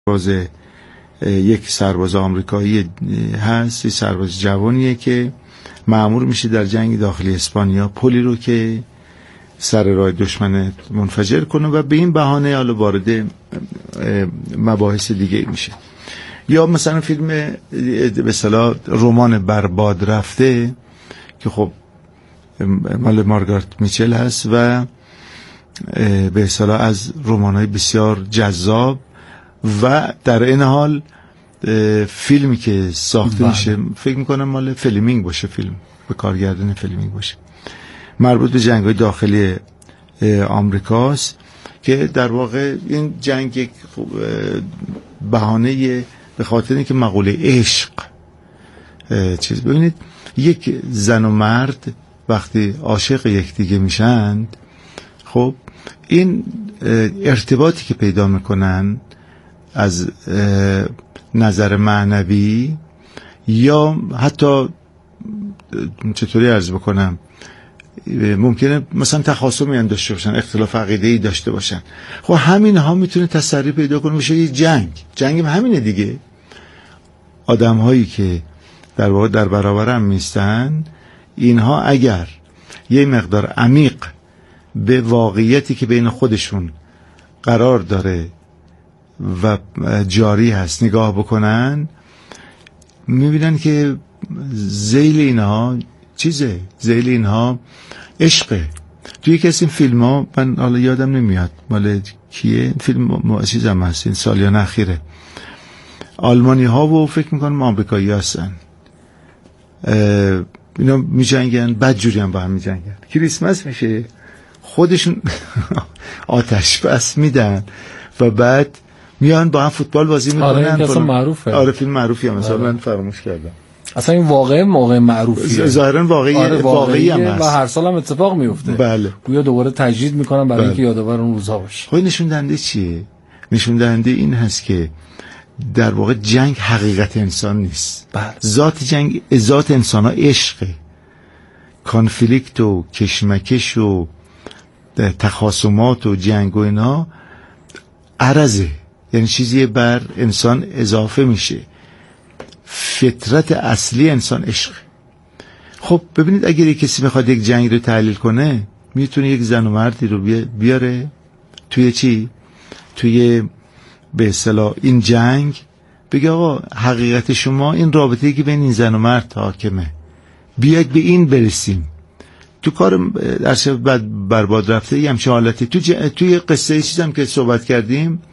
یک سرباز آمریکایی هست، یک سرباز جوانیه که مأمور میشه در جنگ داخلی اسپانیا پلی رو که سر راه دشمن منفجر کنه و به این بهانه حالا وارد مباحث دیگه میشه. یا مثلا فیلم به اصطلاح رمان برباد رفته که خب مال مارگارت میچل هست و به اصطلاح از رمان‌های بسیار جذاب و در این حال فیلمی که ساخته میشه فکر میکنم مال فلیمینگ باشه، فیلم به کارگردان فلیمینگ باشه، مربوط به جنگ‌های داخلی آمریکاست که در واقع این جنگ یک بهانه به خاطر اینکه مقوله عشق چیز. ببینید یک زن و مرد وقتی عاشق یکدیگه میشن، خب این ارتباطی که پیدا میکنن از نظر معنوی یا حتی چطوری عرض بکنم ممکنه مثلا تخاصمی هم داشته باشن، اختلاف عقیده‌ای داشته باشن، خب همین ها میتونه تسری پیدا کنه بشه یه جنگ همینه دیگه. آدم هایی که در واقع در برابر هم میستن، اینها اگر یه مقدار عمیق به واقعیتی که بین خودشون قرار داره و جاری هست نگاه بکنن، میبینن که ذیل اینها چیزه، ذیل اینها عشقه. توی یکی از این فیلم ها، من حالا یادم نمیاد مال کیه، فیلم چیزم هست این سالیان اخیره، آلمانی ها و فکر میکنم آمریکایی هستن، اینا میجنگن، بدجوری هم با هم میجنگن، کریسمس میشه خودشون آتش بس میدن و بعد میان با هم فوتبال بازی میکنن. آره این اصلا معروفه. آره فیلم معروفیه، مثلا من فراموش کردم. اصلا این موقع معروفیه، ظاهرا واقعی هم هست و هر سال هم اتفاق میفته. بله. گویا دوباره تجدید میکنن برای اینکه یادآور اون روزا باشه. خب نشون دهنده چیه؟ نشون دهنده این هست که در واقع جنگ حقیقت انسان نیست. بله. ذات انسان ها عشقه. کانفلیکت و کشمکش و تخاصمات و جنگ و اینا عرضه، یعنی چیزی بر انسان اضافه میشه. فطرت اصلی انسان عشق. خب ببینید اگر یک کسی میخواد یک جنگ رو تحلیل کنه، میتونه یک زن و مردی رو بیاره توی چی؟ توی به اصطلاح این جنگ، بگه آقا حقیقت شما این رابطه‌ای که بین این زن و مرد حاکمه، بیاید به این برسیم. تو کار در شب برباد رفته یه همچه حالتی توی قصه چیزم که صحبت کردیم،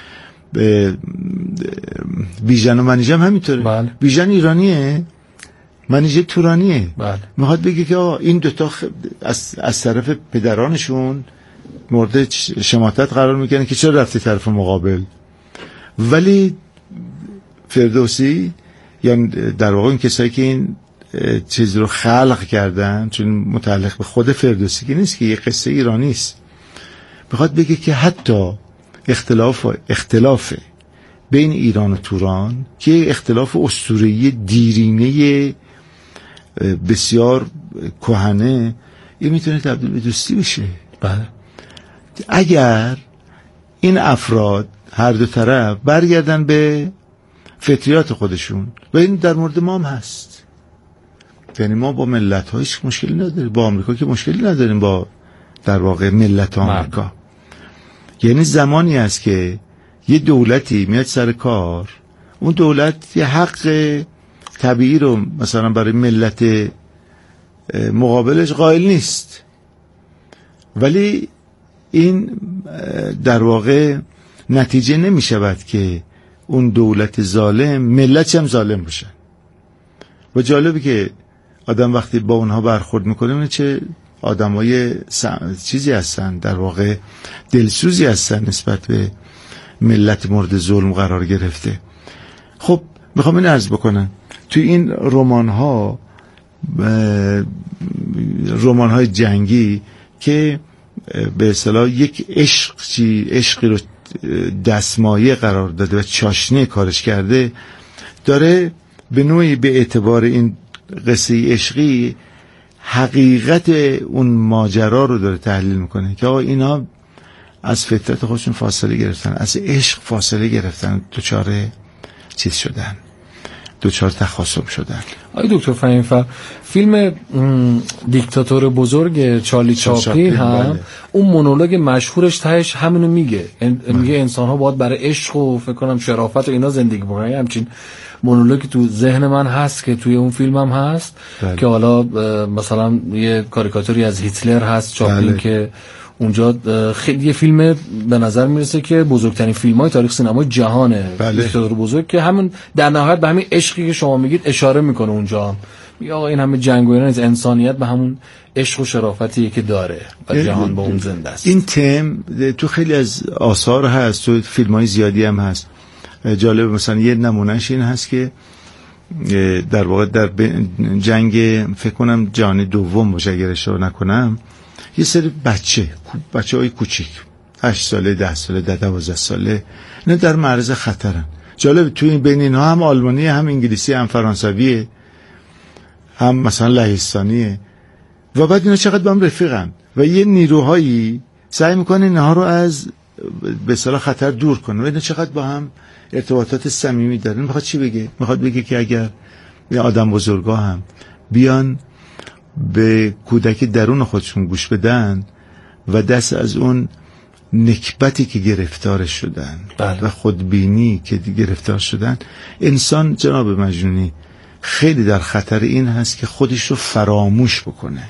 بیژن و منیژه همینطوره. بله. بیژن ایرانیه، منیژه تورانیه. بله. میخواد بگه که این دوتا از طرف پدرانشون مورد شماتت قرار میکنه که چرا رفته طرف مقابل. ولی فردوسی یعنی در واقع این کسایی که این چیز رو خلق کردن، چون متعلق به خود فردوسی که نیست، که یه قصه ایرانی است، میخواد بگه که حتی اختلاف بین ایران و توران که اختلاف اسطوره‌ای دیرینه بسیار کهنه، این میتونه تبدیل به دوستی بشه. بله. اگر این افراد هر دو طرف برگردن به فطریات خودشون، و این در مورد ما هم هست، یعنی ما با ملت هایش مشکلی نداریم، با آمریکا که مشکلی نداریم، با در واقع ملت آمریکا. یعنی زمانی است که یه دولتی میاد سر کار، اون دولت یه حق طبیعی رو مثلا برای ملت مقابلش قائل نیست، ولی این در واقع نتیجه نمی شود که اون دولت ظالم ملت هم ظالم باشن. و جالبه که آدم وقتی با اونها برخورد میکنه چه آدمای چیزی هستن، در واقع دلسوزی هستن نسبت به ملت مورد ظلم قرار گرفته. خب میخوام این عرض بکنم توی این رمان‌های جنگی که به اصطلاح یک عشقی رو دستمایه قرار داده و چاشنی کارش کرده، داره به نوعی به اعتبار این قصه عشقی حقیقت اون ماجرا رو داره تحلیل میکنه که آقا اینا از فطرت خودشون فاصله گرفتن، از عشق فاصله گرفتن، دچار چیز شدن، دچار تخاصم شدن. آقای دکتر فهیم‌فر، فیلم دیکتاتور بزرگ چارلی چاپلین هم بله. اون مونولوگ مشهورش تهش همینو میگه، میگه انسان ها باید برای عشق و فکر کنم شرافت و اینا زندگی بکنن. همچین مونولوگی تو ذهن من هست که توی اون فیلم هم هست. بله. که حالا مثلا یه کاریکاتوری از هیتلر هست چاپلین. بله. که اونجا خیلی یه فیلم به نظر میرسه که بزرگترین فیلم‌های تاریخ سینمای جهانه. بله. دیکتاتور بزرگ که همون در نهایت به همین عشقی که شما میگید اشاره میکنه اونجا. میگه آقا این همه جنگ و اینا نیست، انسانیت به همون عشق و شرافتیه که داره و جهان با اون زنده است. این تم تو خیلی از آثار هست، تو فیلم‌های زیادی هم هست. جالب مثلا یه نمونهش این هست که در واقع در جنگ فکر کنم جهانی دوم باشه اگر اشتباه نکنم، یه سری بچه‌های کوچیک 8 ساله 10 ساله 12 ساله اینا در معرض خطرن. جالب تو این بین اینها هم آلمانی هم انگلیسی هم فرانسویه هم مثلا لهستانیه و بعد اینا چقدر با هم رفیقن و یه نیروهایی سعی میکنه اینها رو از به اصطلاح خطر دور کنه و اینا چقدر با هم ارتباطات صمیمی دارن. میخواد چی بگه؟ میخواد بگه که اگر یه آدم بزرگا هم بیان به کودک درون خودشون گوش بدن و دست از اون نکبتی که گرفتار شدن و خودبینی که گرفتار شدن، انسان جناب مجنونی خیلی در خطر این هست که خودش رو فراموش بکنه.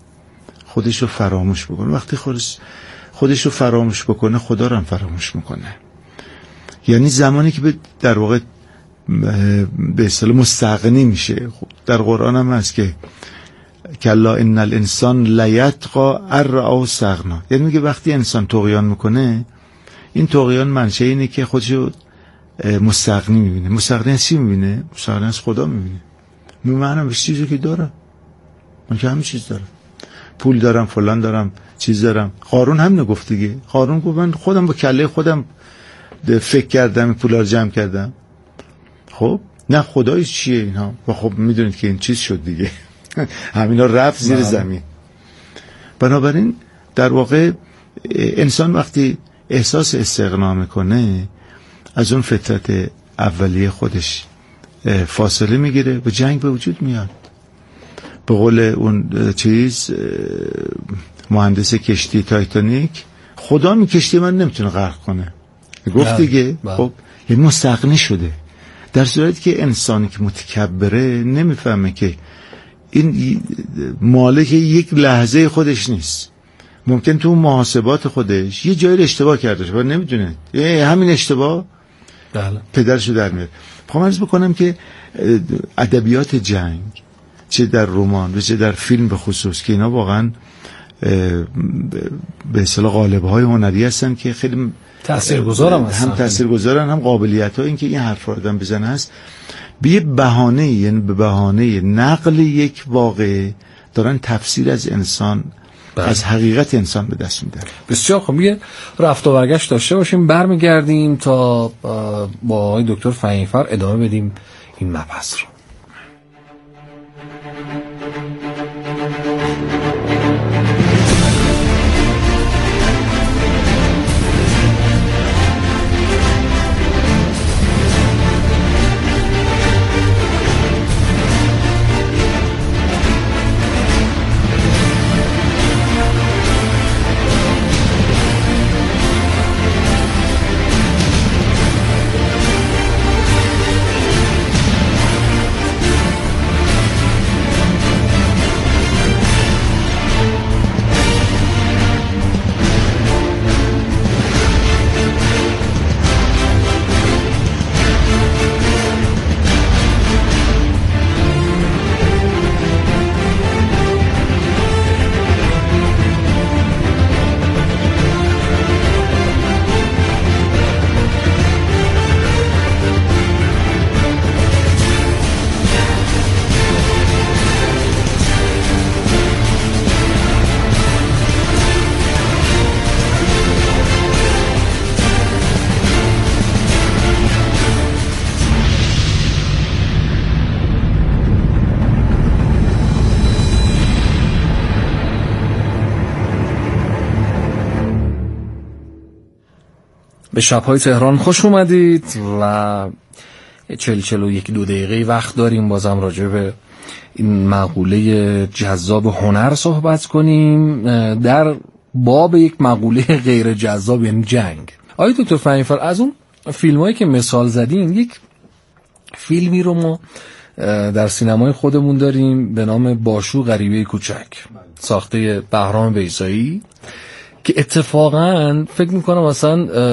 وقتی خودش رو فراموش بکنه خدا رو هم فراموش میکنه. یعنی زمانی که در واقع به اصطلاح مستغنی میشه. خب در قرآن هم هست که کلا ان الانسان لیطغی ان رآه استغنا، یعنی میگه وقتی انسان طغیان میکنه این طغیان منشأ اینه که خودشو مستغنی میبینه. مستغنی از چی میبینه؟ مستغنی از خدا میبینه. منم به چیزی که دارم، من که همه چیز دارم، پول دارم، فلان دارم، چیز دارم. قارون همینو گفت دیگه. قارون گفت من خودم با کله خودم فکر کردم پولا رو جمع کردم. خب نه خدای چیه اینها؟ و خب میدونید که این چیز شد دیگه همینا رفت زیر زمین. بنابراین در واقع انسان وقتی احساس استغنا میکنه از اون فطرت اولیه خودش فاصله میگیره و جنگ به وجود میاد. به قول اون چیز مهندس کشتی تایتانیک، خدا می کشتی من نمیتونه غرق کنه، گفت دیگه. خب یعنی مستغنی شده. در صورتی که انسانی که متکبره نمیفهمه که این مالک یک لحظه خودش نیست. ممکن تو محاسبات خودش یه جایی اشتباه کرده شه و نمیدونه همین اشتباه پدرشو در میاره. میخوام عرض بکنم که ادبیات جنگ چه در رمان و چه در فیلم به خصوص که اینا واقعا به اصطلاح قالب‌های هنری هستن که خیلی تاثیرگذارم هستن، هم تاثیرگذارن هم قابلیت‌ها این که این حرف رو آدم بزنه هست به یه بهانه، یعنی به بهانه نقل یک واقعه دارن تفسیر از انسان از حقیقت انسان به دست میدن. بسیار خب، یه رفت و برگشت داشته باشیم، برمیگردیم تا با آقای دکتر فهیم‌فر ادامه بدیم این مبحث رو. به شب‌های تهران خوش اومدید و 41 دقیقه وقت داریم بازم راجع به این مقوله جذاب هنر صحبت کنیم در باب یک مقوله غیر جذاب، یعنی جنگ. آقای دکتر فهمی‌فر، از اون فیلمایی که مثال زدین، یک فیلمی رو ما در سینمای خودمون داریم به نام باشو غریبه کوچک، ساخته بهرام بیضایی، که اتفاقا فکر میکنم مثلا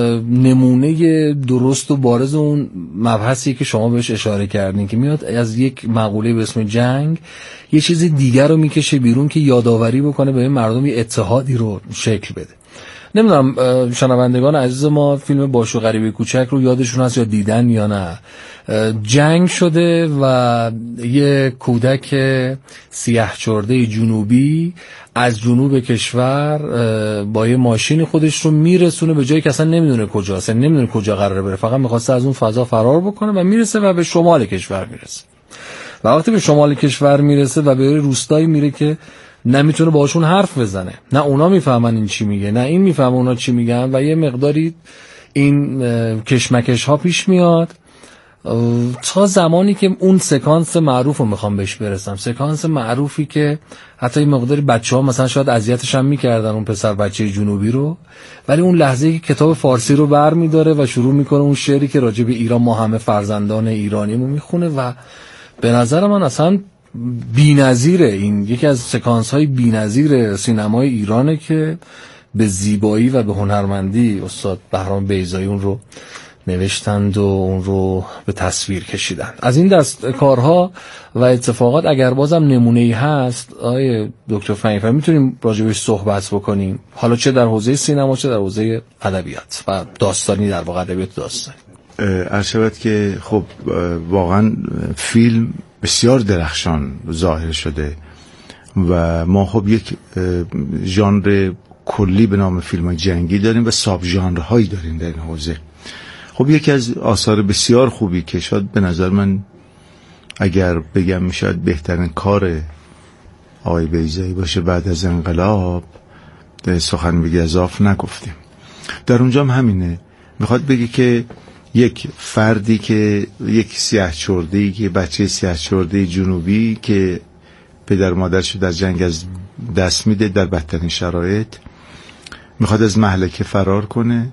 نمونه درست و بارز اون مبحثی که شما بهش اشاره کردین که میاد از یک مقوله به اسم جنگ یه چیز دیگر رو میکشه بیرون که یادآوری بکنه به مردم یه اتحادی رو شکل بده. نمیدونم شنوندگان عزیز ما فیلم باشو غریبه کوچک رو یادشون هست یا دیدن یا نه. جنگ شده و یه کودک سیاه‌چرده جنوبی از جنوب کشور با یه ماشین خودش رو میرسونه به جایی که اصلا نمیدونه کجاست، نمیدونه کجا قراره بره، فقط میخواسته از اون فضا فرار بکنه و میرسه و به شمال کشور میرسه. و وقتی به شمال کشور میرسه و به روستایی میره که نمیتونه باشون حرف بزنه، نه اونا میفهمن این چی میگه نه این میفهمه اونا چی میگن و یه مقداری این کشمکش ها پیش میاد تا زمانی که اون سکانس معروف رو میخوام بهش برسم، سکانس معروفی که حتی این مقداری بچه ها مثلا شاید اذیتش هم میکردن اون پسر بچه جنوبی رو، ولی اون لحظه که کتاب فارسی رو بر میداره و شروع میکنه اون شعری که راجع به ایران ما همه فرزندان ایرانیمو میخونه و به نظر من اصلا بی‌نظیره. این یکی از سکانس های بی‌نظیر سینمای ایرانه که به زیبایی و به هنرمندی استاد بهرام بیضایی اون رو نوشتند و اون رو به تصویر کشیدن. از این دست کارها و اتفاقات اگر بازم نمونه‌ای هست آقای دکتر فهمی‌فر میتونیم راجبش صحبت بکنیم، حالا چه در حوزه سینما چه در حوزه ادبیات و داستانی، در واقع ادبیات داستانی. عرض شود که خب واقعا فیلم بسیار درخشان ظاهر شده و ما خب یک ژانر کلی به نام فیلم جنگی داریم و ساب ژانرهایی داریم در این حوزه. خب یکی از آثار بسیار خوبی که شاید به نظر من اگر بگم میشد بهترین کار آقای بیضایی باشه بعد از انقلاب، سخن بگی اضاف نگفتیم. در اونجا هم همینه، میخواد بگه که یک فردی که یک سیاه‌چرده‌ای که بچه سیاه‌چرده جنوبی که پدر مادرش در جنگ از دست میده در بدترین شرایط، میخواد از مهلکه فرار کنه،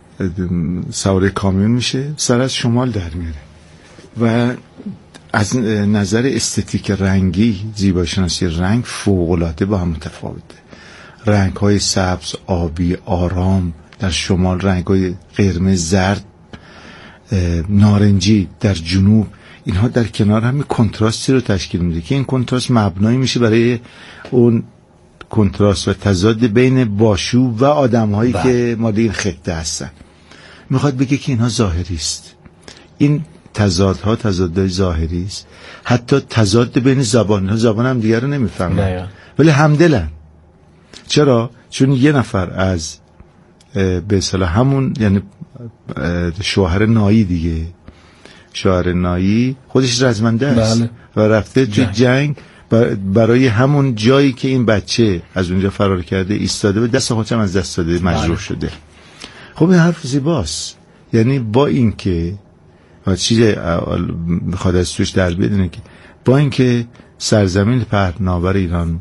سوار کامیون میشه، سر از شمال در میره و از نظر استتیک رنگی، زیبایی شناسی رنگ فوق‌العاده با هم متفاوته. رنگ‌های سبز، آبی، آرام در شمال، رنگ‌های قرمز، زرد، نارنجی در جنوب، اینها در کنار هم کنتراستی رو تشکیل میده که این کنتراست مبنایی میشه برای اون کنتراست و تضاد بین باشو و آدم‌هایی که مال این خطه هستن. میخواد بگه که اینها ظاهری است، این تضادها تضادهای ظاهری است، حتی تضاد بین زبان‌ها، زبان هم دیگر رو نمیفهمن ولی همدلن. چرا؟ چون یه نفر از به اصطلاح همون، یعنی شوهر نایی دیگه، شوهر نایی خودش رزمنده است و رفته جنگ برای همون جایی که این بچه از اونجا فرار کرده ایستاده و دست خودش هم از دست داده، مجروح شده. خب این حرف زیباست، یعنی با این که چیز میخواد از توش در بیاد که با این که سرزمین پهناور ایران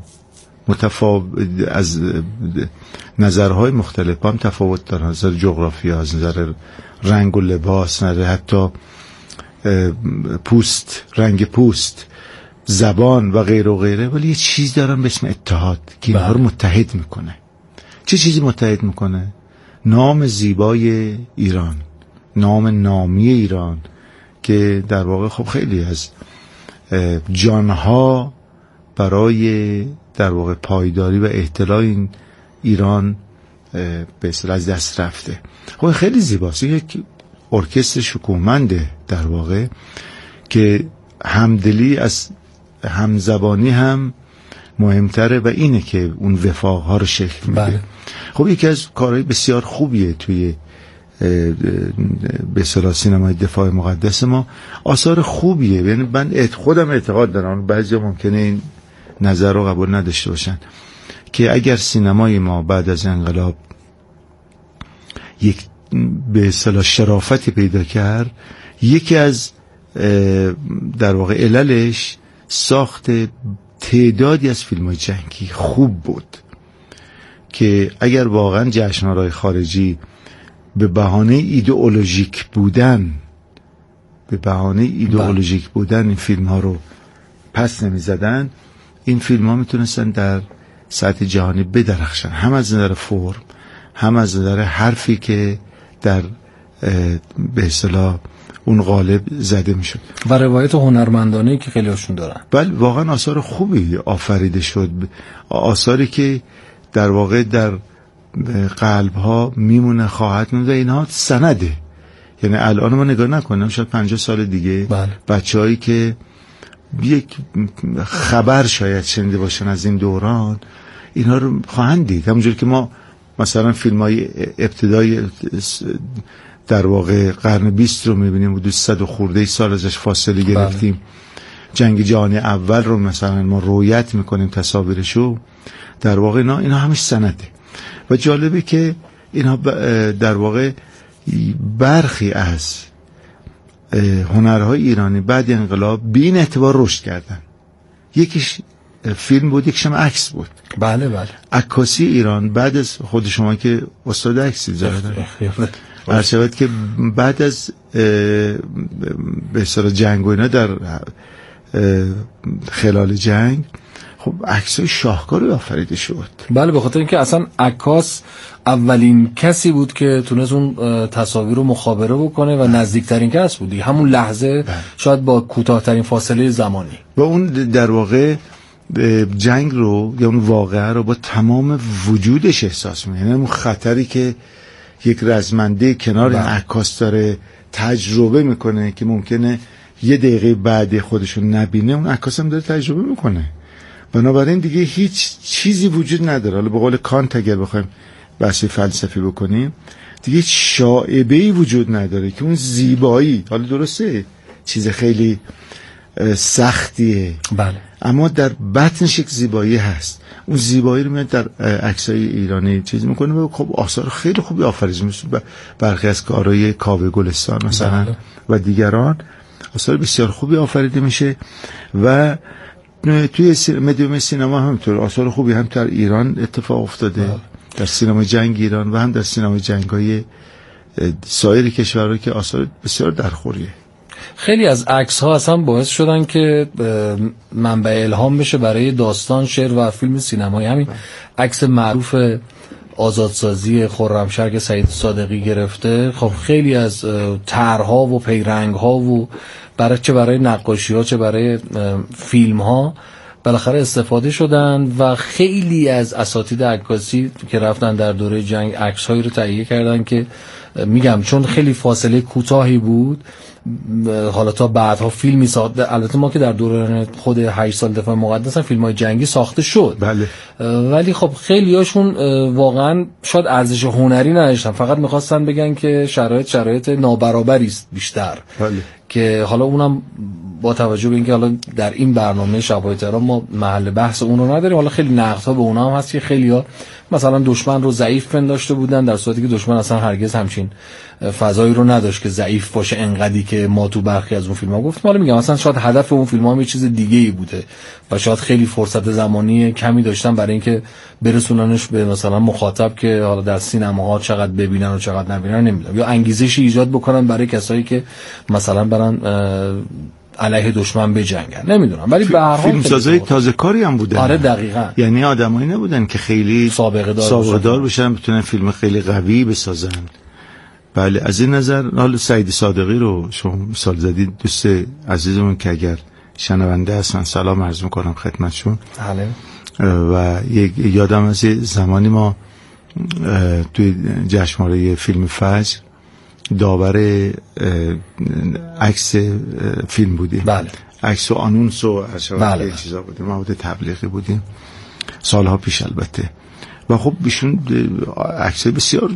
از نظرهای مختلف هم تفاوت داره، نظر جغرافی، از نظر رنگ و لباس، نظر حتی پوست، رنگ پوست، زبان و غیره و غیره، ولی یه چیز دارن به اسم اتحاد که اینها رو متحد میکنه. چه چیزی متحد میکنه؟ نام زیبای ایران، نام نامی ایران که در واقع خب خیلی از جانها برای در واقع پایداری و احتلال این ایران به اصطلاح از دست رفته. خب خیلی زیباست، یک ارکستر شکوهمنده در واقع که همدلی از همزبانی هم مهمتره و اینه که اون وفاق‌ها رو شکل میده. خب یکی از کارهای بسیار خوبیه توی به اصطلاح سینمای دفاع مقدس ما، آثار خوبیه. یعنی من خودم اعتقاد دارم، بعضی ممکنه این نظر رو قبول نداشته باشن، که اگر سینمای ما بعد از انقلاب یک به اصطلاح شرافتی پیدا کرد. یکی از در واقع عللش ساخت تعدادی از فیلم‌های جنگی خوب بود که اگر واقعا جشنواره‌های خارجی به بهانه ایدئولوژیک بودن این فیلم‌ها رو پس نمی‌زدن، این فیلم‌ها میتونستن در سطح جهانی بدرخشن، هم از نظر فرم، هم از نظر حرفی که در به اصطلاح اون قالب زده میشد و روایت هنرمندانه‌ای که خیلی هاشون دارن. بله واقعا آثار خوبی آفریده شد، آثاری که در واقع در قلب‌ها میمونه، خواهد مونده. اینها سنده، یعنی الان ما نگاه نکنیم شاید 50 سال دیگه بچه‌هایی که یک خبر شاید شنیده باشن از این دوران اینها رو خواهند دید. همونجوری که ما مثلا فیلم‌های ابتدای در واقع قرن 20 رو می‌بینیم و 200 و خورده سال ازش فاصله گرفتیم، جنگ جهانی اول رو مثلا ما رویت می‌کنیم تصاویرشو، در واقع اینا همش سنده. و جالبه که اینها در واقع برخی از هنرهای ایرانی بعد انقلاب به این اعتبار رشد کردن. یکیش فیلم بود، یکیش هم عکس بود. بله. عکاسی ایران بعد از خود شما که استاد عکسی زده عرض که بعد از به اصطلاح جنگ و اینا در خلال جنگ خب عکسای شاهکاری آفریده شد. بله، به خاطر اینکه اصلا عکاس اولین کسی بود که تونست اون تصاویر رو مخابره بکنه و نزدیکترین کس بودی همون لحظه شاید با کوتاه‌ترین فاصله زمانی. و اون در واقع جنگ رو یا اون واقعه رو با تمام وجودش احساس می‌کنه. یعنی اون خطری که یک رزمنده کنار این عکاس داره تجربه میکنه که ممکنه یه دقیقه بعد خودشون نبینه، اون عکاس هم داره تجربه میکنه. بنابراین دیگه هیچ چیزی وجود نداره. حالا به قول کانت اگر بخوایم بحث فلسفی بکنیم، دیگه هیچ شائبه‌ای وجود نداره که اون زیبایی، حالا درسته چیز خیلی سختیه، بله، اما در بطنش یک زیبایی هست. اون زیبایی رو میاد در عکسای ایرانی چیز میکنه و خب آثار خیلی خوبی آفریده میشه. برخی از کارهای کاوه گلستان مثلا و دیگران آثار بسیار خوبی آفریده میشه و توی مدیوم سینما همینطور آثار خوبی هم در ایران اتفاق افتاده، در سینما جنگ ایران و هم در سینما جنگ‌های سایر کشورها که آثار بسیار درخوریه. خیلی از عکس‌ها اصلا باعث شدن که منبع الهام بشه برای داستان، شعر و فیلم سینمایی. همین عکس معروف آزادسازی خرمشهر که سعید صادقی گرفته، خب خیلی از طرح‌ها و پیرنگ‌ها و برای نقاشی‌ها چه برای فیلم‌ها بالاخره استفاده شدن و خیلی از اساتید عکاسی که رفتن در دوره جنگ عکس‌هایی رو تهیه کردن که میگم چون خیلی فاصله کوتاهی بود، حالا تا بعدها فیلمی ساخته. البته ما که در دوران خود 8 سال دفاع مقدس هم فیلم‌های جنگی ساخته شد، بله، ولی خب خیلیاشون واقعا شاید ارزش هنری نداشتن، فقط می‌خواستن بگن که شرایط نابرابری است بیشتر، بله، که حالا اونم با توجه به اینکه حالا در این برنامه شب‌های تهران ما محل بحث اون رو نداریم، حالا خیلی نقدها به اونها هم هست که خیلی‌ها مثلا دشمن رو ضعیف پنداشته بودن، در صورتی که دشمن اصلا هرگز همچین فضایی رو نداشت که ضعیف باشه انقدری که ما تو برخی از اون فیلم‌ها گفتیم. حالا میگم مثلا شاید هدف اون فیلم‌ها یه چیز دیگه‌ای بوده و شاید خیلی فرصت زمانی کمی داشتن برای اینکه برسوننش به مثلا مخاطب که حالا در سینماها چقدر ببینن و چقدر نبینن، نمیدونم، یا انگیزشی ایجاد بکنن برای کسایی که مثلا برن علیه دشمن بجنگن، نمیدونم، ولی به هر حال فیلمسازای تازه کاری هم بودن. آره دقیقاً، یعنی آدمایی نبودن که خیلی سابقه دار باشن بتونن فیلم خیلی قوی بسازن. بله، از این نظر حالا سعید صادقی رو شما مثال زدید، دوست عزیزمون که اگر شنونده هستن سلام عرض میکنم خدمتشون. بله. و یادم از زمانی ما توی جشنواره فیلم فجر داور عکس فیلم بودیم. بله. عکس و آنونس و بله. چیزا بودیم، ما تبلیغی بودیم سالها پیش البته. و خب ایشون عکس بسیار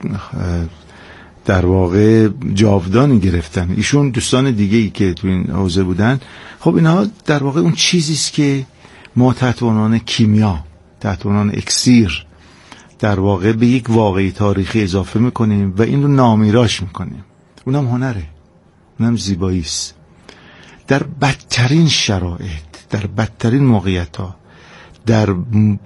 در واقع جاودانی گرفتن. ایشون دوستان دیگه‌ای که تو این حوزه بودن، خب اینها در واقع اون چیزیست که ما تحت عنوان کیمیا، تحت عنوان اکسیر در واقع به یک واقعی تاریخی اضافه میکنیم و این رو نامیراش میکنیم. اونم هنره، اونم زیبایی است. در بدترین شرایط، در بدترین موقعیت‌ها، در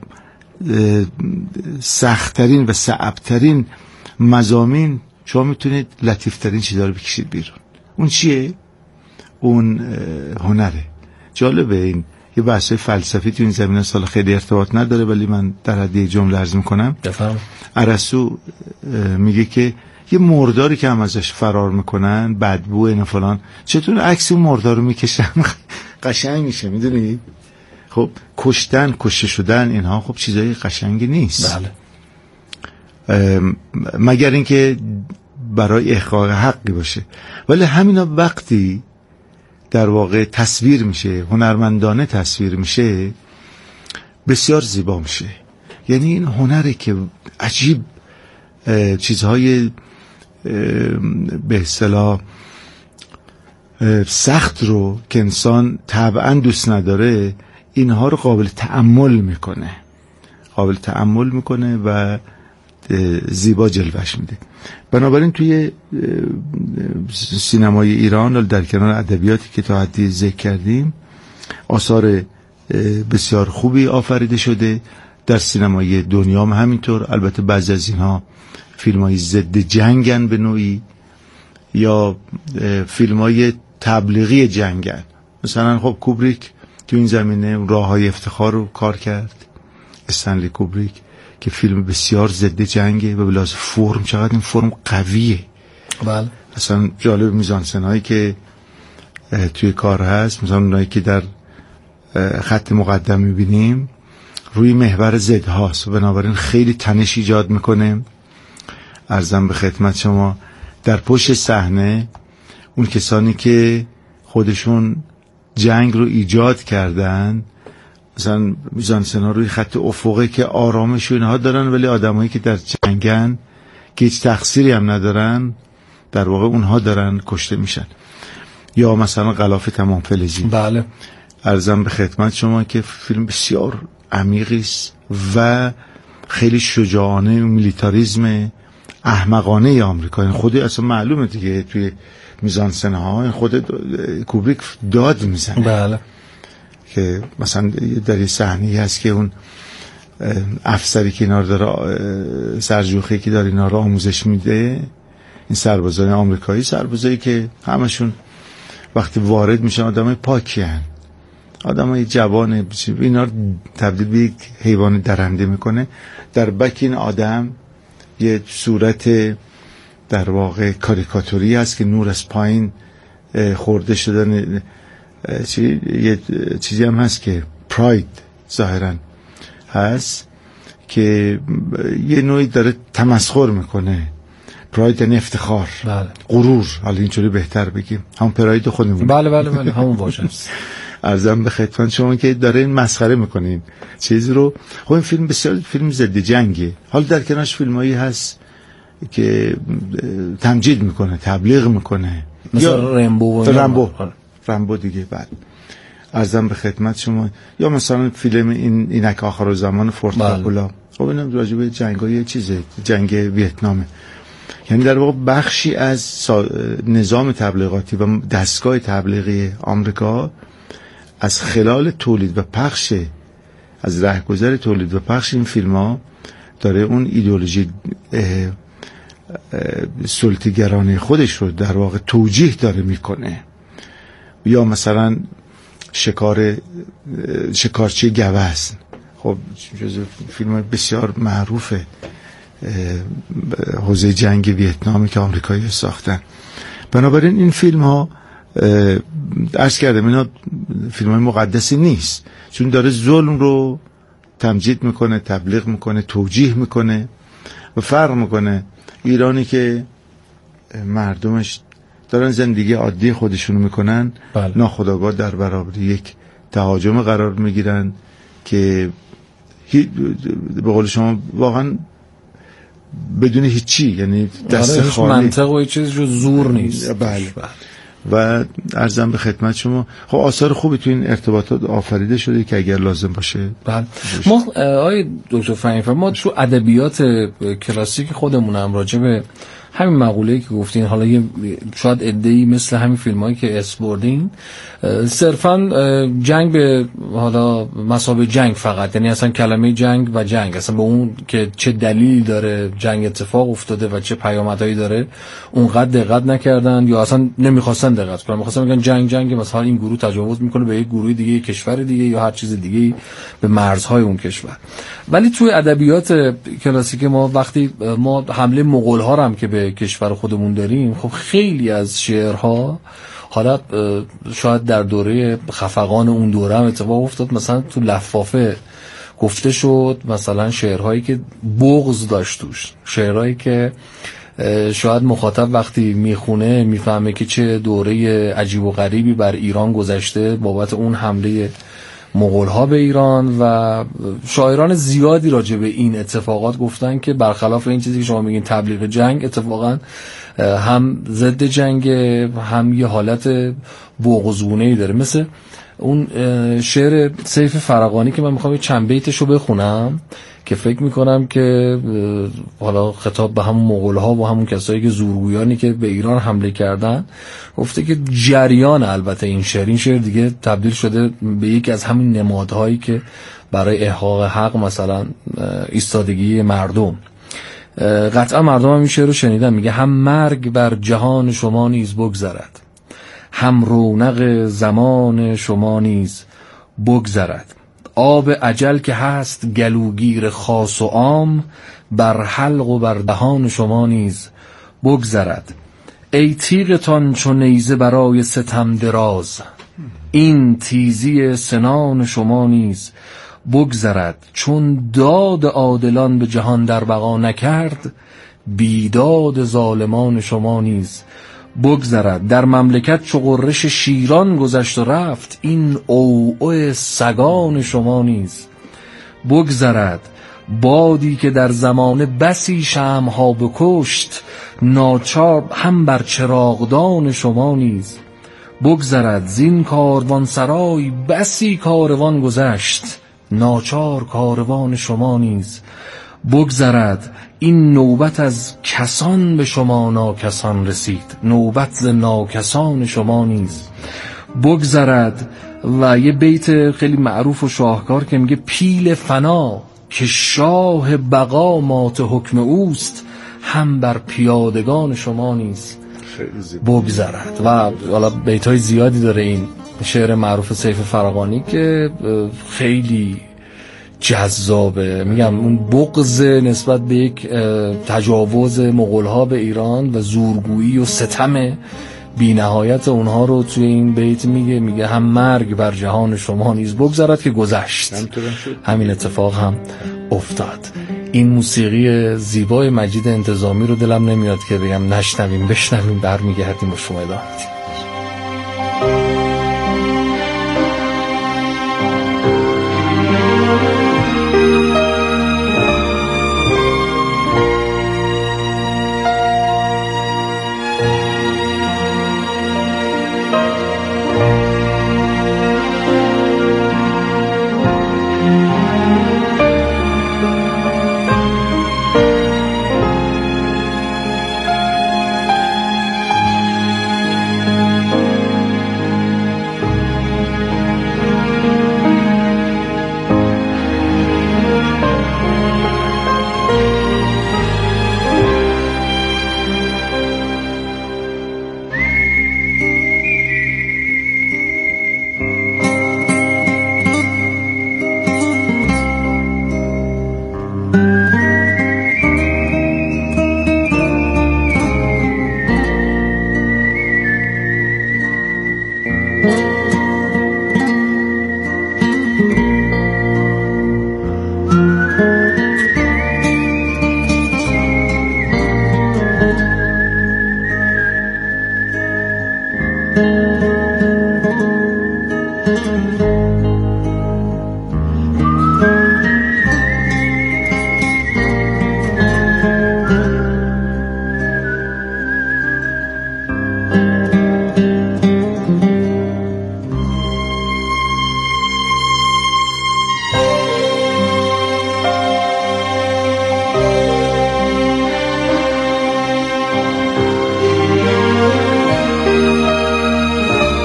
سخت‌ترین و صعب‌ترین مضامین شما میتونید لطیف‌ترین چیزا رو بکشید بیرون. اون چیه؟ اون هنره. جالبه، این یه بحث فلسفی تو این زمینه سال خیلی ارتباط نداره، ولی من در حد یک جمله عرض میکنم. ارسطو میگه که یه مرداری که هم ازش فرار میکنن، بدبو اینا فلان، چطور عکس اون مردار رو میکشن قشنگ میشه، میدونی؟ خب کشتن، کشته شدن، اینها خب چیزای قشنگی نیست. بله. مگر اینکه برای احقاق حقی باشه. ولی همینا وقتی در واقع تصویر میشه، هنرمندانه تصویر میشه، بسیار زیبا میشه. یعنی این هنره که عجیب چیزهای به اصطلاح سخت رو که انسان طبعا دوست نداره، اینها رو قابل تأمل میکنه و زیبا جلوش میده. بنابراین توی سینمای ایران در کنار ادبیاتی که تا حدی ذکر کردیم، آثار بسیار خوبی آفریده شده. در سینمای دنیا هم همینطور. البته بعضی از اینها فیلم‌های ضد جنگن به نوعی، یا فیلم‌های تبلیغی جنگن. مثلا خب کوبریک تو این زمینه راه‌های افتخار رو کار کرد، استنلی کوبریک، که فیلم بسیار ضد جنگه و بلاز فرم، چقدر این فرم قویه. بله. اصلا جالب میزانسن‌هایی که توی کار هست، مثلا اونایی که در خط مقدم میبینیم روی محور ضد هاست و بنابراین خیلی تنش ایجاد میکنه. عرضم به خدمت شما در پشت صحنه اون کسانی که خودشون جنگ رو ایجاد کردن، مثلا میزانسن‌ها روی خط افقی که آرامش و اینها دارن، ولی آدمایی که در جنگن که هیچ تقصیری هم ندارن، در واقع اونها دارن کشته میشن. یا مثلا غلاف تمام فلزی. بله. عرضم به خدمت شما که فیلم بسیار عمیقی است و خیلی شجاعانه، میلیتاریسم احمقانه آمریکا. خود اصلا معلومه دیگه توی میزانسن‌ها خود کوبریک داد میزنه. بله. که مثلا در یه صحنه‌ای هست که اون افسری که اینا رو داره، سرجوخی که داره اینا رو آموزش میده، این سربازای آمریکایی، سربازایی که همشون وقتی وارد میشن آدمای پاکی هن، آدمای جوان، اینا رو تبدیل به یک حیوان درنده میکنه. در بک این آدم یه صورت در واقع کاریکاتوری هست که نور از پایین خورده شدن، یه چیزی هم هست که پراید ظاهرا هست که یه نوعی داره تمسخر میکنه. پراید یعنی افتخار. بله. غرور، حالا اینجوری بهتر بگیم، هم پراید خودمون. بله بله بله، همون واژه است. عرضم به خدمت شما که داره این مسخره میکنین چیز رو. خب این فیلم بسیار فیلم ضد جنگه. حالا در کنارش فیلمایی هست که تمجید میکنه، تبلیغ میکنه، مثلا رمبو دیگه. بعد عرضم به خدمت شما یا مثلا فیلم اینک آخرالزمان فورت کاپولا. خب اینم راجع به جنگای چیزه، جنگ ویتنامه. یعنی در واقع بخشی از نظام تبلیغاتی و دستگاه تبلیغی آمریکا از خلال تولید و پخش، از رهگذر تولید و پخش این فیلم ها داره اون ایدئولوژی سلطه‌گرانه خودش رو در واقع توجیه داره میکنه. یا مثلا شکارچی گوزن، خب جزو فیلم بسیار معروف حوزه جنگ ویتنامی که آمریکایی ساختن. بنابراین این فیلم ها عرض کردم اینا فیلم های مقدسی نیست، چون داره ظلم رو تمجید میکنه، تبلیغ میکنه، توجیه میکنه و فرق میکنه. ایرانی که مردمش دارن زندگی عادی خودشونو میکنن، بله. ناخودآگاه در برابر یک تهاجم قرار میگیرن که به قول شما واقعا بدون هیچی، یعنی دست خالی، منطق و هیچ چیز جو زور نیست. بله. و عرضم به خدمت شما خب آثار خوبی تو این ارتباطات آفریده شده که اگر لازم باشه. بله ما آقای دکتر فهیمی ما تو ادبیات کلاسیک خودمون هم راجع به همین مقوله‌ای که گفتین، حالا یه شاید عده‌ای مثل همین فیلمایی که اسپوردین صرفاً جنگ به حالا مثابه جنگ فقط، یعنی اصلا کلمه جنگ و جنگ اصلا به اون که چه دلیل داره جنگ اتفاق افتاده و چه پیامدهایی داره اونقدر دقت نکردن یا اصلا نمیخواستن دقت کنن، می‌خواستن بگن جنگ مثلا این گروه تجاوز میکنه به یک گروه دیگه، یک کشور دیگه یا هر چیز دیگه به مرزهای اون کشور. ولی توی ادبیات کلاسیک ما وقتی ما حمله مغول‌ها رو هم که به کشور خودمون داریم، خب خیلی از شعرها حالا شاید در دوره خفقان اون دوره هم اتفاق افتاد، مثلا تو لفافه گفته شد مثلا شعرهایی که بغض داشت توش، شعرهایی که شاید مخاطب وقتی میخونه میفهمه که چه دوره عجیب و غریبی بر ایران گذشته بابت اون حمله مغول‌ها به ایران، و شاعران زیادی راجع به این اتفاقات گفتن که برخلاف این چیزی که شما میگین تبلیغ جنگ، اتفاقا هم ضد جنگ هم یه حالت بغض‌گونه‌ای داره. مثل اون شعر سیف فرغانی که من میخوام چند بیتشو بخونم که فکر میکنم که حالا خطاب به همون مغول‌ها و همون کسایی که زورگویانی که به ایران حمله کردن، گفته که جریان البته این شعر دیگه تبدیل شده به یکی از همین نمادهایی که برای احقاق حق مثلا ایستادگی مردم. قطعا مردم هم این شعر رو شنیدن، میگه هم مرگ بر جهان شما نیز بگذرد، هم رونق زمان شما نیز بگذرد، آب اجل که هست گلوگیر خاص و عام، بر حلق و بر دهان شما نیز بگذرد. ای تیغتان چو نیزه برای ستم دراز، این تیزی سنان شما نیز بگذرد. چون داد عادلان به جهان در بقا نکرد، بیداد ظالمان شما نیز بگذرد. در مملکت چو غرش شیران گذشت و رفت، این عوعو سگان شما نیز بگذرد. بادی که در زمانه بسی شمعها بکشت، ناچار هم بر چراغدان شما نیز بگذرد. زین کاروان سرای بسی کاروان گذشت، ناچار کاروان شما نیز بگذرد. این نوبت از کسان به شما ناکسان رسید، نوبت ز ناکسان شما نیز بگذرد. و یه بیت خیلی معروف و شاهکار که میگه پیل فنا که شاه بقا مات حکم اوست، هم بر پیادگان شما نیز بگذرد. و حالا بیت‌های زیادی داره این شعر معروف سیف فرغانی که خیلی جذابه. میگم اون بغض نسبت به یک تجاوز مغول‌ها به ایران و زورگویی و ستم بی نهایت اونها رو توی این بیت میگه هم مرگ بر جهان شما نیز بگذرد که گذشت، همین اتفاق هم افتاد. این موسیقی زیبای مجید انتظامی رو دلم نمیاد که بگم نشنویم، بشنویم، برمیگردیم با شما ادامه میدیم.